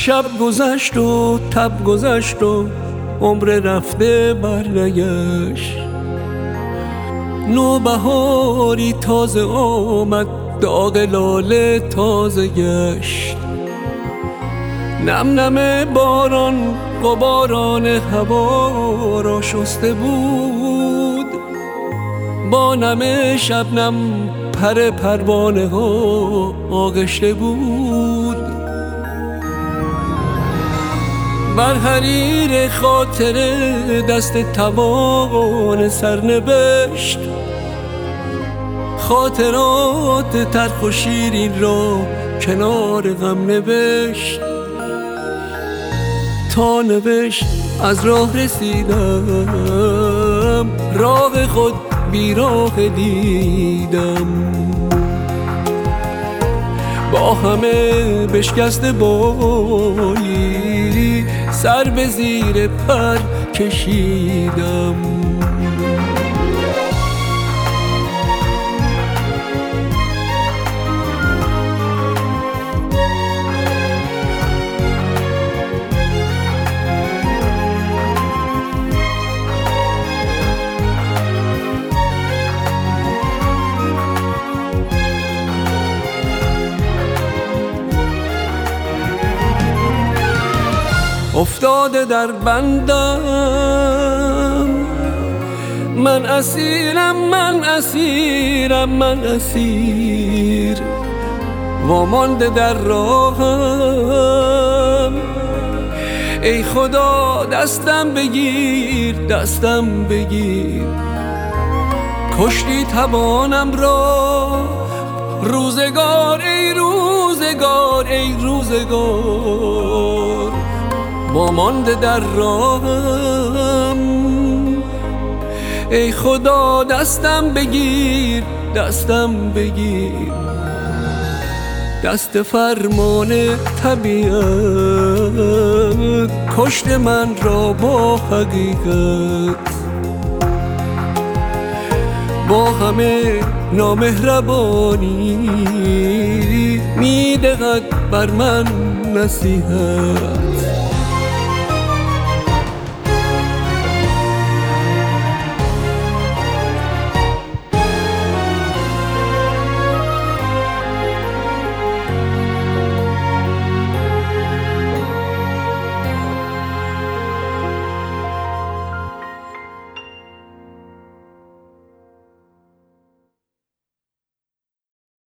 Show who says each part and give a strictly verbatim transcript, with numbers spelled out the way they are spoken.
Speaker 1: شب گذشت و تب گذشت و عمر رفته برنگشت. نوبهاری تازه آمد، داغ لاله تازه گشت. نم نم باران غباران هوا را شسته بود، با نم شبنم پر پروانه ها آغشته بود. بر حریر خاطر دست توان سرنوشت، خاطرات تلخ و شیرین را کنار غم نوشت. تا نوشت از راه رسیدم، راه خود بیراه دیدم. با همه بشکسته بایی سر به زیر پر کشیدم. افتاده در بندم، من اسیرم من اسیرم من اسیر. وامانده در راهم، ای خدا دستم بگیر دستم بگیر. کشتی توانم را روزگار ای روزگار ای روزگار. وامانده در راهم، ای خدا دستم بگیر دستم بگیر. دست فرمان طبیعت کشت من را با حقیقت، با همه نامهربانی میدهد بر من نصیحت.